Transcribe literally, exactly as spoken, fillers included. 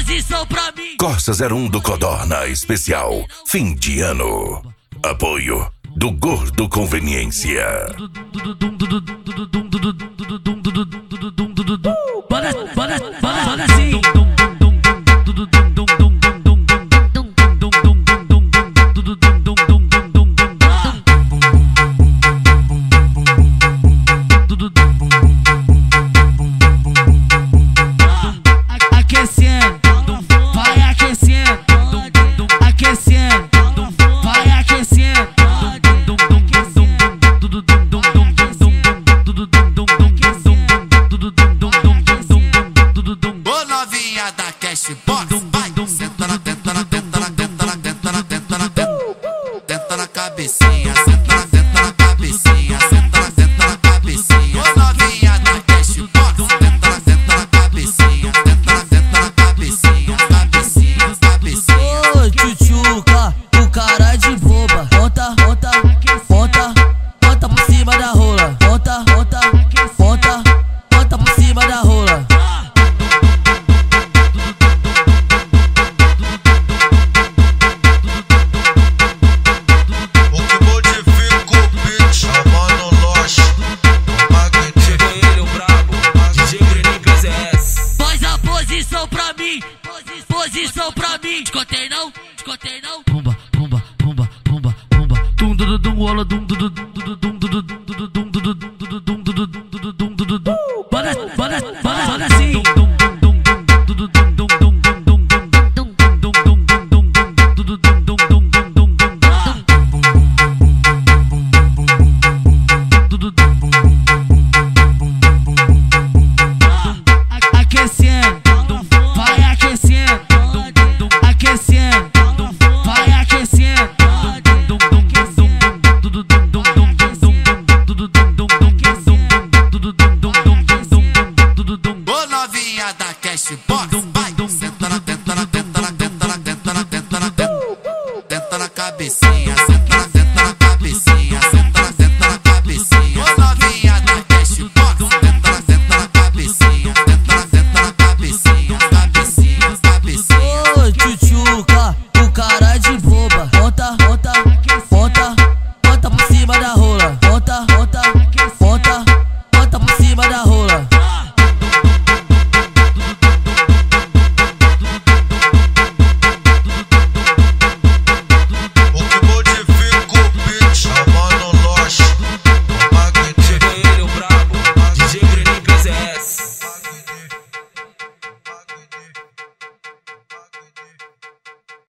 posição pra mim. Corsa zero um do Codorna Especial, fim de ano. Apoio do Gordo Conveniência. Bora, bora, bora, bora sim. Aquecendo, vai aquecendo, aquecendo, vai aquecendo. Ô novinha da Cashbox, vai, senta na, tenta na, tenta na, tenta na, tenta na, tenta na, tenta na cabecinha, senta na, tenta na cabecinha, senta na, tenta na cabecinha. Ô novinha da Cashbox, tenta na, tenta na cabecinha, tenta na, tenta na cabecinha, cabecinha, cabecinha. Ô tchutchuca, o cara de boba. Ponta, ponta, ponta, ponta por cima da rola. Ponta, ponta, ponta, ponta por cima da rola. Pra mim, posição pra mim. Escotei não, escotei não. Pumba, pumba, pumba, pumba, pumba. Dum dum dum rola dum dum dum dum dum dum dum dum dum dum dum dum. Bora, bora, bora, bora sim. Aquecendo, vai aquecendo, aquecendo, vai aquecendo. Ô novinha da Cashbox, vai, senta